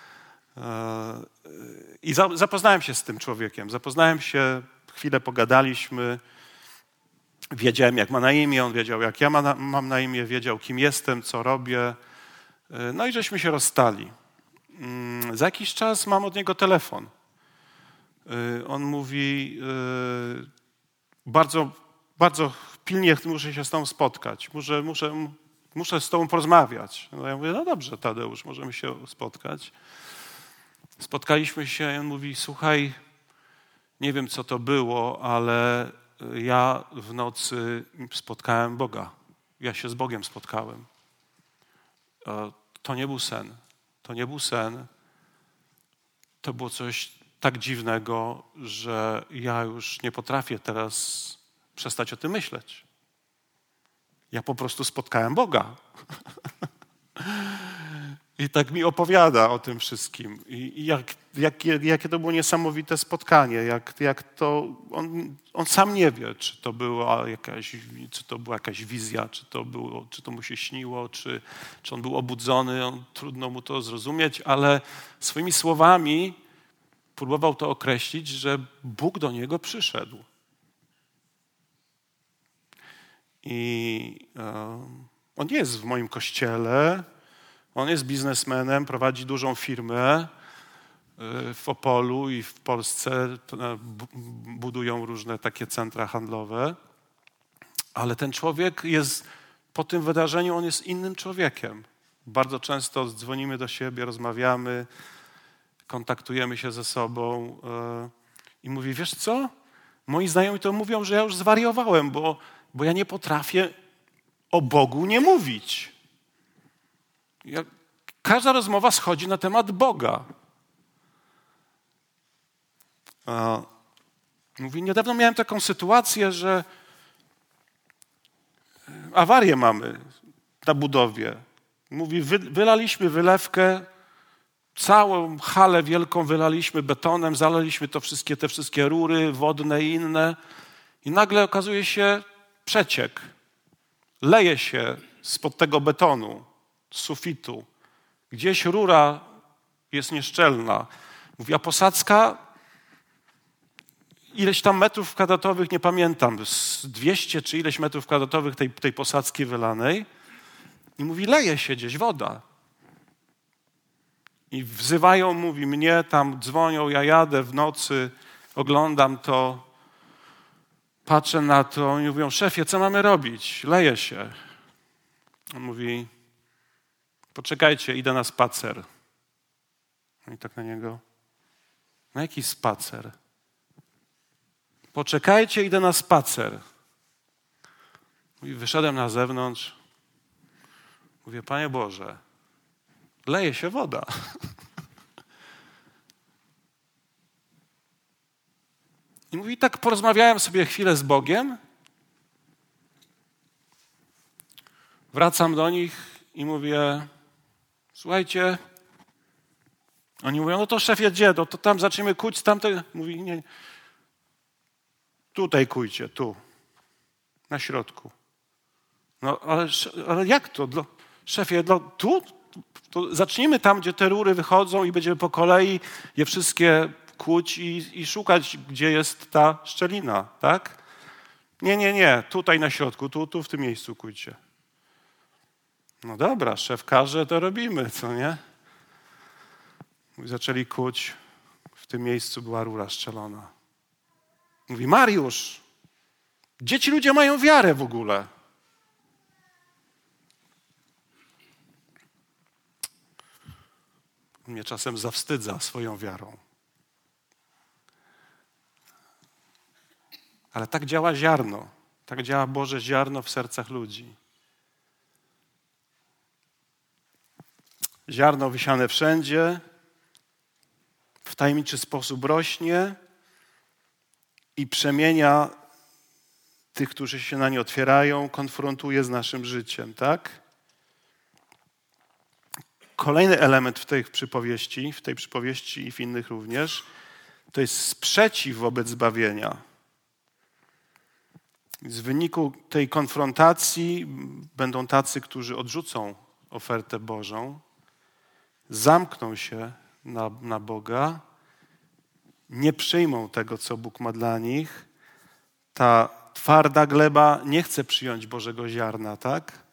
[SPEAKER 1] I zapoznałem się z tym człowiekiem. Zapoznałem się, chwilę pogadaliśmy. Wiedziałem, jak ma na imię, on wiedział, jak ja ma na, mam na imię, wiedział, kim jestem, co robię. No i żeśmy się rozstali. Za jakiś czas mam od niego telefon. On mówi, bardzo, bardzo pilnie muszę się z tobą spotkać, muszę, muszę, muszę z tobą porozmawiać. No ja mówię, no dobrze, Tadeusz, możemy się spotkać. Spotkaliśmy się i on mówi, słuchaj, nie wiem co to było, ale ja w nocy spotkałem Boga. Ja się z Bogiem spotkałem. To nie był sen. To nie był sen. To było coś tak dziwnego, że ja już nie potrafię teraz przestać o tym myśleć. Ja po prostu spotkałem Boga. I tak mi opowiada o tym wszystkim. I, i jak, jakie, jakie to było niesamowite spotkanie. Jak, jak to, on, on sam nie wie, czy to była jakaś, czy to była jakaś wizja, czy to, było, czy to mu się śniło, czy, czy on był obudzony. On, trudno mu to zrozumieć, ale swoimi słowami próbował to określić, że Bóg do niego przyszedł. I um, on jest w moim kościele. On jest biznesmenem, prowadzi dużą firmę w Opolu i w Polsce budują różne takie centra handlowe. Ale ten człowiek jest, po tym wydarzeniu on jest innym człowiekiem. Bardzo często dzwonimy do siebie, rozmawiamy, kontaktujemy się ze sobą i mówi, wiesz co? Moi znajomi to mówią, że ja już zwariowałem, bo, bo ja nie potrafię o Bogu nie mówić. Jak każda rozmowa schodzi na temat Boga. A, mówi, niedawno miałem taką sytuację, że awarię mamy na budowie. Mówi, wy, wylaliśmy wylewkę, całą halę wielką wylaliśmy betonem, zalaliśmy to wszystkie, te wszystkie rury wodne i inne i nagle okazuje się przeciek. Leje się spod tego betonu, z sufitu. Gdzieś rura jest nieszczelna. Mówi, a posadzka ileś tam metrów kwadratowych, nie pamiętam, z dwieście czy ileś metrów kwadratowych tej, tej posadzki wylanej. I mówi, leje się gdzieś woda. I wzywają, mówi, mnie tam dzwonią, ja jadę w nocy, oglądam to, patrzę na to i mówią, szefie, co mamy robić? Leje się. On mówi, poczekajcie, idę na spacer. I tak na niego, na jaki spacer? Poczekajcie, idę na spacer. I wyszedłem na zewnątrz. Mówię, Panie Boże, leje się woda. I mówi, tak porozmawiałem sobie chwilę z Bogiem. Wracam do nich i mówię, słuchajcie, oni mówią, no to szefie, gdzie? To, to tam zaczniemy kuć, tamte. Mówi, nie, tutaj kujcie, tu, na środku. No ale, ale jak to? Dla, szefie, dla, tu? To zacznijmy tam, gdzie te rury wychodzą i będziemy po kolei je wszystkie kuć i, i szukać, gdzie jest ta szczelina, tak? Nie, nie, nie, tutaj na środku, tu, tu w tym miejscu kujcie. No dobra, szef każe, to robimy, co nie? I zaczęli kuć, w tym miejscu była rura strzelona. Mówi, Mariusz, gdzie ci ludzie mają wiarę w ogóle? Mnie czasem zawstydza swoją wiarą. Ale tak działa ziarno, tak działa Boże ziarno w sercach ludzi. Ziarno wysiane wszędzie, w tajemniczy sposób rośnie i przemienia tych, którzy się na nie otwierają, konfrontuje z naszym życiem, tak? Kolejny element w tej przypowieści, w tej przypowieści i w innych również, to jest sprzeciw wobec zbawienia. Z wyniku tej konfrontacji będą tacy, którzy odrzucą ofertę Bożą, zamkną się na, na Boga, nie przyjmą tego, co Bóg ma dla nich. Ta twarda gleba nie chce przyjąć Bożego ziarna, tak?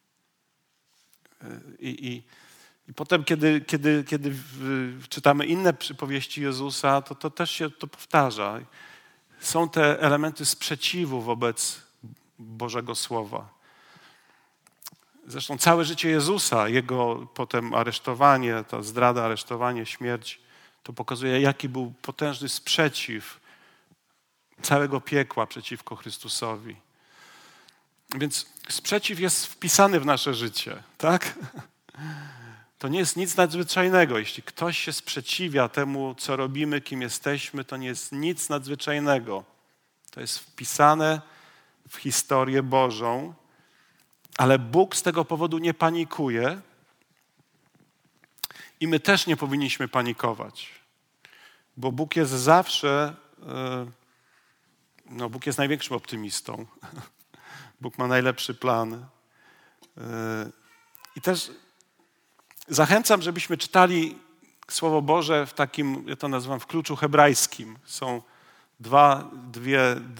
[SPEAKER 1] I, i, i potem, kiedy, kiedy, kiedy w, czytamy inne przypowieści Jezusa, to, to też się to powtarza. Są te elementy sprzeciwu wobec Bożego Słowa. Zresztą całe życie Jezusa, Jego potem aresztowanie, ta zdrada, aresztowanie, śmierć, to pokazuje, jaki był potężny sprzeciw całego piekła przeciwko Chrystusowi. Więc sprzeciw jest wpisany w nasze życie, tak? To nie jest nic nadzwyczajnego. Jeśli ktoś się sprzeciwia temu, co robimy, kim jesteśmy, to nie jest nic nadzwyczajnego. To jest wpisane w historię Bożą, ale Bóg z tego powodu nie panikuje i my też nie powinniśmy panikować, bo Bóg jest zawsze, no Bóg jest największym optymistą. Bóg ma najlepszy plan. I też zachęcam, żebyśmy czytali Słowo Boże w takim, ja to nazywam, w kluczu hebrajskim. Są dwa, dwie,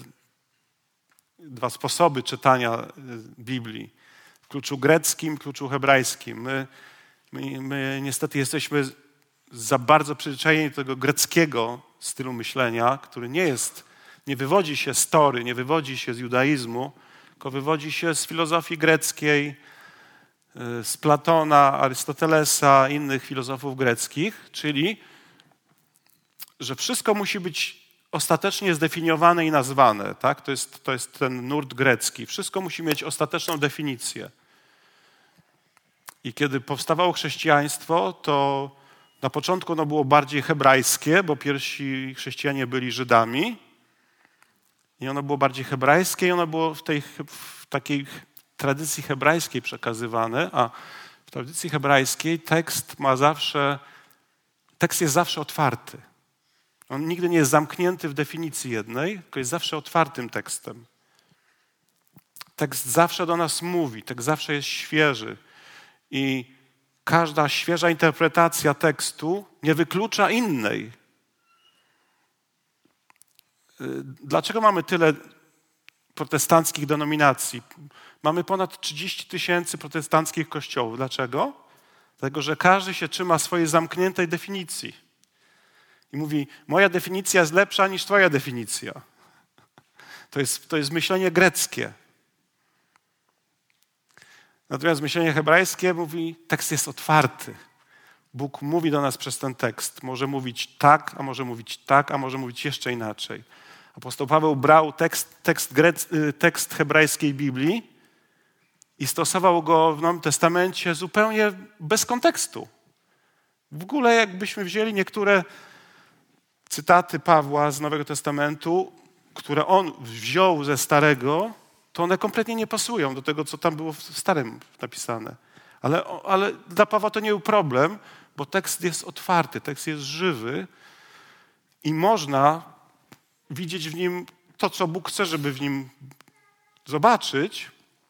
[SPEAKER 1] dwa sposoby czytania Biblii. W kluczu greckim, w kluczu hebrajskim. My, my, my niestety jesteśmy za bardzo przyzwyczajeni do tego greckiego stylu myślenia, który nie jest, nie wywodzi się z Tory, nie wywodzi się z judaizmu, tylko wywodzi się z filozofii greckiej, z Platona, Arystotelesa, innych filozofów greckich, czyli że wszystko musi być ostatecznie zdefiniowane i nazwane. Tak? To jest, to jest ten nurt grecki. Wszystko musi mieć ostateczną definicję. I kiedy powstawało chrześcijaństwo, to na początku ono było bardziej hebrajskie, bo pierwsi chrześcijanie byli Żydami. I ono było bardziej hebrajskie i ono było w tej w takiej tradycji hebrajskiej przekazywane, a w tradycji hebrajskiej tekst ma zawsze, tekst jest zawsze otwarty. On nigdy nie jest zamknięty w definicji jednej, tylko jest zawsze otwartym tekstem. Tekst zawsze do nas mówi, tekst zawsze jest świeży i każda świeża interpretacja tekstu nie wyklucza innej. Dlaczego mamy tyle protestanckich denominacji? Mamy ponad trzydzieści tysięcy protestanckich kościołów. Dlaczego? Dlatego, że każdy się trzyma swojej zamkniętej definicji. I mówi, moja definicja jest lepsza niż twoja definicja. To jest, to jest myślenie greckie. Natomiast myślenie hebrajskie mówi, tekst jest otwarty. Bóg mówi do nas przez ten tekst. Może mówić tak, a może mówić tak, a może mówić jeszcze inaczej. Apostoł Paweł brał tekst, tekst, grec, tekst hebrajskiej Biblii i stosował go w Nowym Testamencie zupełnie bez kontekstu. W ogóle jakbyśmy wzięli niektóre cytaty Pawła z Nowego Testamentu, które on wziął ze Starego, to one kompletnie nie pasują do tego, co tam było w Starym napisane. Ale, ale dla Pawła to nie był problem, bo tekst jest otwarty, tekst jest żywy i można widzieć w nim to, co Bóg chce, żeby w nim zobaczyć,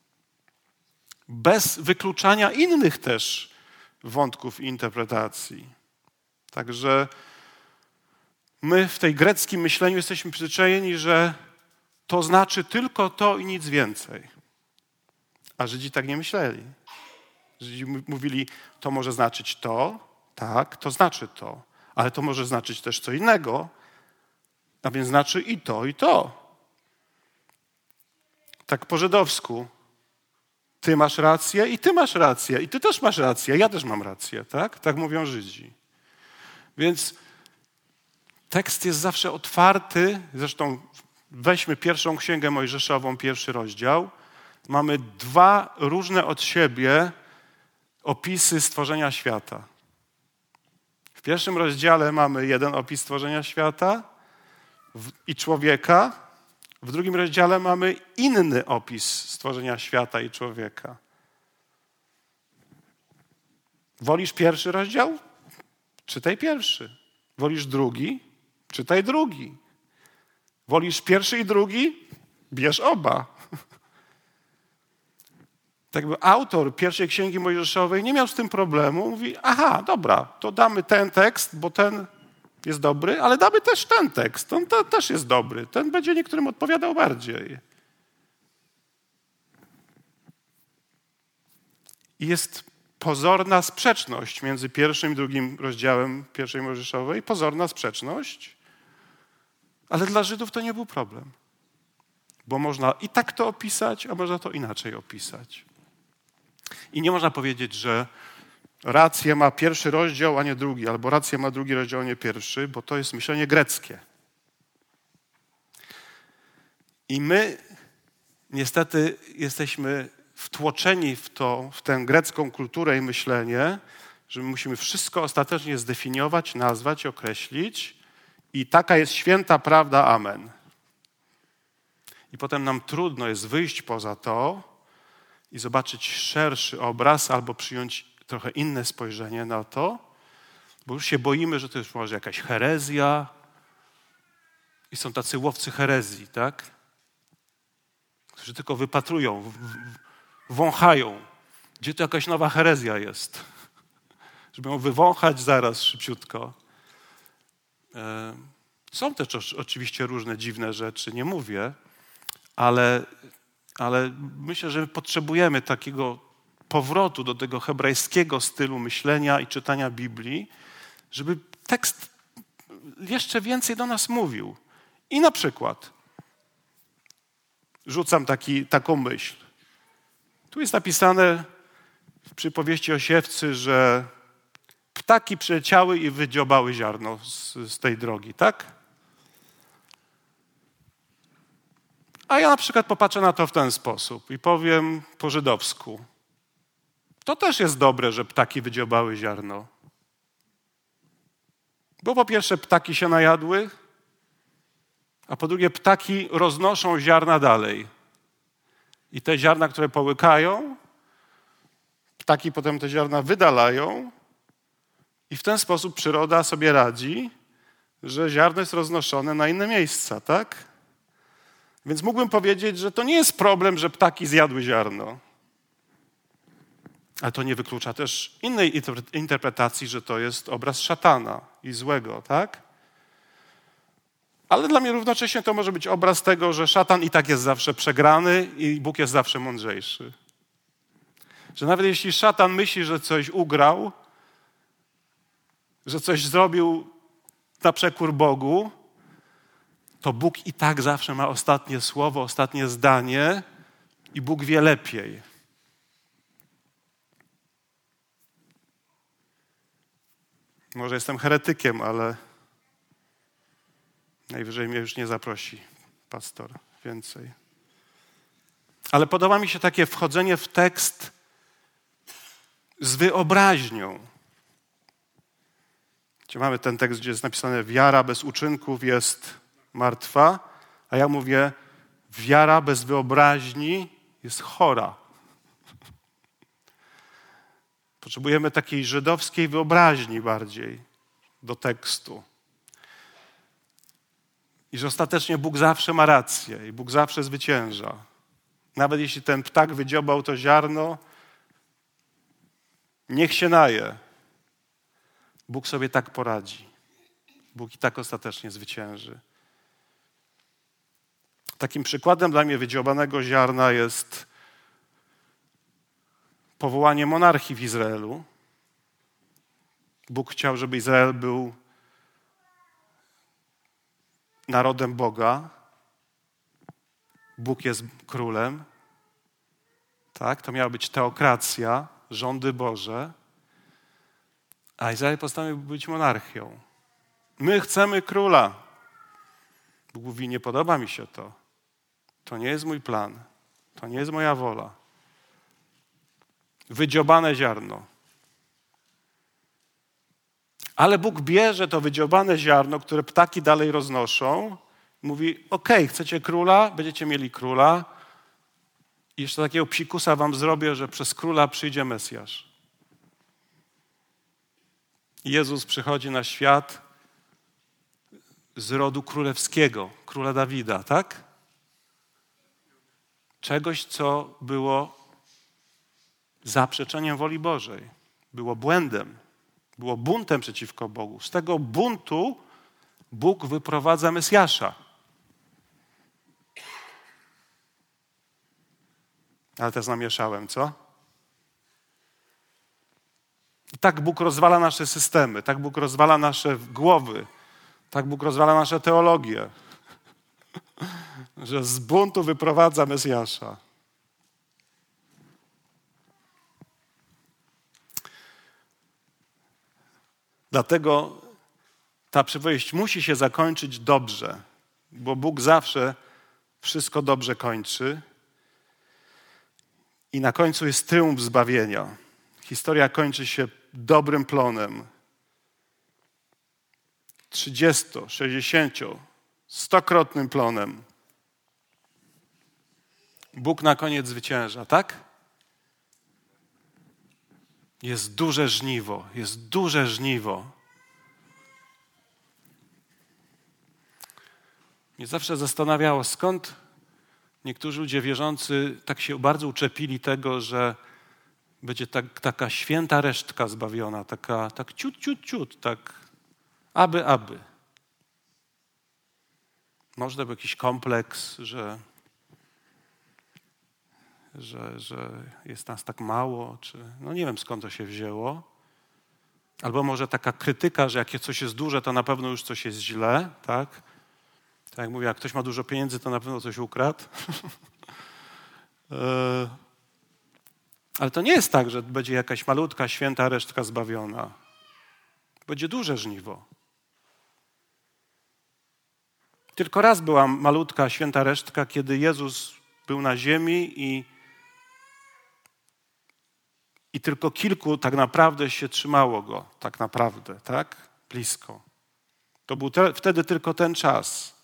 [SPEAKER 1] bez wykluczania innych też wątków i interpretacji. Także my w tej greckim myśleniu jesteśmy przyzwyczajeni, że to znaczy tylko to i nic więcej. A Żydzi tak nie myśleli. Żydzi mówili, to może znaczyć to, tak, to znaczy to, ale to może znaczyć też co innego, a więc znaczy i to, i to. Tak po żydowsku. Ty masz rację i ty masz rację i ty też masz rację, ja też mam rację, tak? Tak mówią Żydzi. Więc tekst jest zawsze otwarty. Zresztą weźmy pierwszą księgę Mojżeszową, pierwszy rozdział. Mamy dwa różne od siebie opisy stworzenia świata. W pierwszym rozdziale mamy jeden opis stworzenia świata i człowieka. W drugim rozdziale mamy inny opis stworzenia świata i człowieka. Wolisz pierwszy rozdział? Czytaj pierwszy. Wolisz drugi? Czytaj drugi. Wolisz pierwszy i drugi? Bierz oba. Tak jakby autor pierwszej księgi Mojżeszowej nie miał z tym problemu. Mówi, aha, dobra, to damy ten tekst, bo ten jest dobry, ale damy też ten tekst. On to też jest dobry. Ten będzie niektórym odpowiadał bardziej. I jest pozorna sprzeczność między pierwszym i drugim rozdziałem pierwszej Mojżeszowej. Pozorna sprzeczność, ale dla Żydów to nie był problem. Bo można i tak to opisać, a można to inaczej opisać. I nie można powiedzieć, że rację ma pierwszy rozdział, a nie drugi, albo rację ma drugi rozdział, a nie pierwszy, bo to jest myślenie greckie. I my niestety jesteśmy wtłoczeni w to, w tę grecką kulturę i myślenie, że my musimy wszystko ostatecznie zdefiniować, nazwać, określić i taka jest święta prawda, amen. I potem nam trudno jest wyjść poza to i zobaczyć szerszy obraz albo przyjąć trochę inne spojrzenie na to, bo już się boimy, że to jest może jakaś herezja i są tacy łowcy herezji, tak? Którzy tylko wypatrują, w, w, wąchają, gdzie to jakaś nowa herezja jest, żeby ją wywąchać zaraz szybciutko. E, są też oczywiście różne dziwne rzeczy, nie mówię, ale, ale myślę, że potrzebujemy takiego powrotu do tego hebrajskiego stylu myślenia i czytania Biblii, żeby tekst jeszcze więcej do nas mówił. I na przykład rzucam taki, taką myśl. Tu jest napisane w przypowieści o siewcy, że ptaki przyleciały i wydziobały ziarno z, z tej drogi, tak? A ja na przykład popatrzę na to w ten sposób i powiem po żydowsku. To też jest dobre, że ptaki wydziobały ziarno. Bo po pierwsze ptaki się najadły, a po drugie ptaki roznoszą ziarna dalej. I te ziarna, które połykają, ptaki potem te ziarna wydalają i w ten sposób przyroda sobie radzi, że ziarno jest roznoszone na inne miejsca, tak? Więc mógłbym powiedzieć, że to nie jest problem, że ptaki zjadły ziarno. Ale to nie wyklucza też innej interpretacji, że to jest obraz szatana i złego, tak? Ale dla mnie równocześnie to może być obraz tego, że szatan i tak jest zawsze przegrany i Bóg jest zawsze mądrzejszy. Że nawet jeśli szatan myśli, że coś ugrał, że coś zrobił na przekór Bogu, to Bóg i tak zawsze ma ostatnie słowo, ostatnie zdanie i Bóg wie lepiej. Może jestem heretykiem, ale najwyżej mnie już nie zaprosi pastor więcej. Ale podoba mi się takie wchodzenie w tekst z wyobraźnią. Gdzie mamy ten tekst, gdzie jest napisane wiara bez uczynków jest martwa, a ja mówię wiara bez wyobraźni jest chora. Potrzebujemy takiej żydowskiej wyobraźni bardziej do tekstu. I że ostatecznie Bóg zawsze ma rację i Bóg zawsze zwycięża. Nawet jeśli ten ptak wydziobał to ziarno, niech się naje. Bóg sobie tak poradzi. Bóg i tak ostatecznie zwycięży. Takim przykładem dla mnie wydziobanego ziarna jest powołanie monarchii w Izraelu. Bóg chciał, żeby Izrael był narodem Boga. Bóg jest królem. Tak? To miała być teokracja, rządy Boże. A Izrael postanowił być monarchią. My chcemy króla. Bóg mówi, nie podoba mi się to. To nie jest mój plan. To nie jest moja wola. Wydziobane ziarno. Ale Bóg bierze to wydziobane ziarno, które ptaki dalej roznoszą, mówi, okej, okay, chcecie króla, będziecie mieli króla i jeszcze takiego psikusa wam zrobię, że przez króla przyjdzie Mesjasz. Jezus przychodzi na świat z rodu królewskiego, króla Dawida, tak? Czegoś, co było zaprzeczeniem woli Bożej. Było błędem. Było buntem przeciwko Bogu. Z tego buntu Bóg wyprowadza Mesjasza. Ale też namieszałem, co? I tak Bóg rozwala nasze systemy, tak Bóg rozwala nasze głowy, tak Bóg rozwala nasze teologie. że z buntu wyprowadza Mesjasza. Dlatego ta przypowieść musi się zakończyć dobrze, bo Bóg zawsze wszystko dobrze kończy i na końcu jest triumf zbawienia. Historia kończy się dobrym plonem. trzydziesto, sześćdziesięcio, stokrotnym plonem. Bóg na koniec zwycięża, tak? Jest duże żniwo, jest duże żniwo. Mnie zawsze zastanawiało, skąd niektórzy ludzie wierzący tak się bardzo uczepili tego, że będzie tak, taka święta resztka zbawiona, taka tak ciut, ciut, ciut, tak aby, aby. Może to był jakiś kompleks, że, że, że jest nas tak mało, czy no nie wiem skąd to się wzięło. Albo może taka krytyka, że jak coś jest duże, to na pewno już coś jest źle, tak? Tak jak mówię, jak ktoś ma dużo pieniędzy, to na pewno coś ukradł. Ale to nie jest tak, że będzie jakaś malutka, święta resztka zbawiona. Będzie duże żniwo. Tylko raz była malutka, święta resztka, kiedy Jezus był na ziemi i, i tylko kilku tak naprawdę się trzymało Go, tak naprawdę, tak? Blisko. To był te, wtedy tylko ten czas.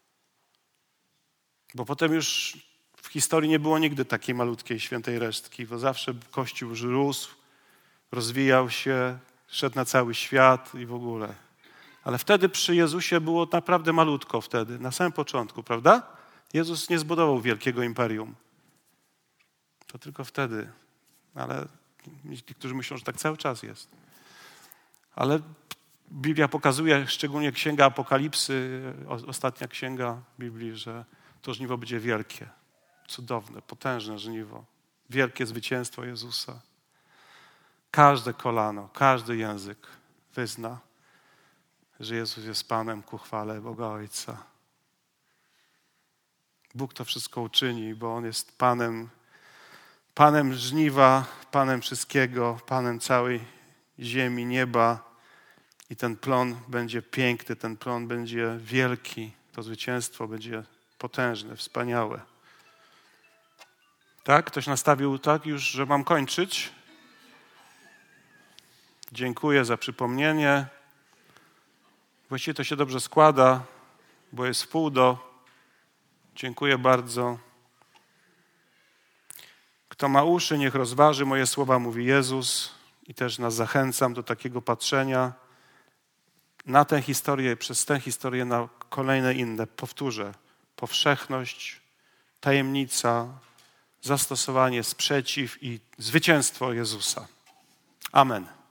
[SPEAKER 1] Bo potem już w historii nie było nigdy takiej malutkiej świętej resztki, bo zawsze Kościół już rósł, rozwijał się, szedł na cały świat i w ogóle. Ale wtedy przy Jezusie było naprawdę malutko wtedy, na samym początku, prawda? Jezus nie zbudował wielkiego imperium. To tylko wtedy. Ale niektórzy myślą, że tak cały czas jest. Ale Biblia pokazuje, szczególnie Księga Apokalipsy, ostatnia księga Biblii, że to żniwo będzie wielkie, cudowne, potężne żniwo. Wielkie zwycięstwo Jezusa. Każde kolano, każdy język wyzna, że Jezus jest Panem ku chwale Boga Ojca. Bóg to wszystko uczyni, bo On jest Panem, Panem żniwa, Panem wszystkiego, Panem całej ziemi, nieba. I ten plon będzie piękny, ten plon będzie wielki. To zwycięstwo będzie potężne, wspaniałe. Tak? Ktoś nastawił tak już, że mam kończyć? Dziękuję za przypomnienie. Właściwie to się dobrze składa, bo jest wpół do. Dziękuję bardzo. Kto ma uszy, niech rozważy moje słowa, mówi Jezus. I też nas zachęcam do takiego patrzenia na tę historię, przez tę historię na kolejne inne. Powtórzę. Powszechność, tajemnica, zastosowanie, sprzeciw i zwycięstwo Jezusa. Amen.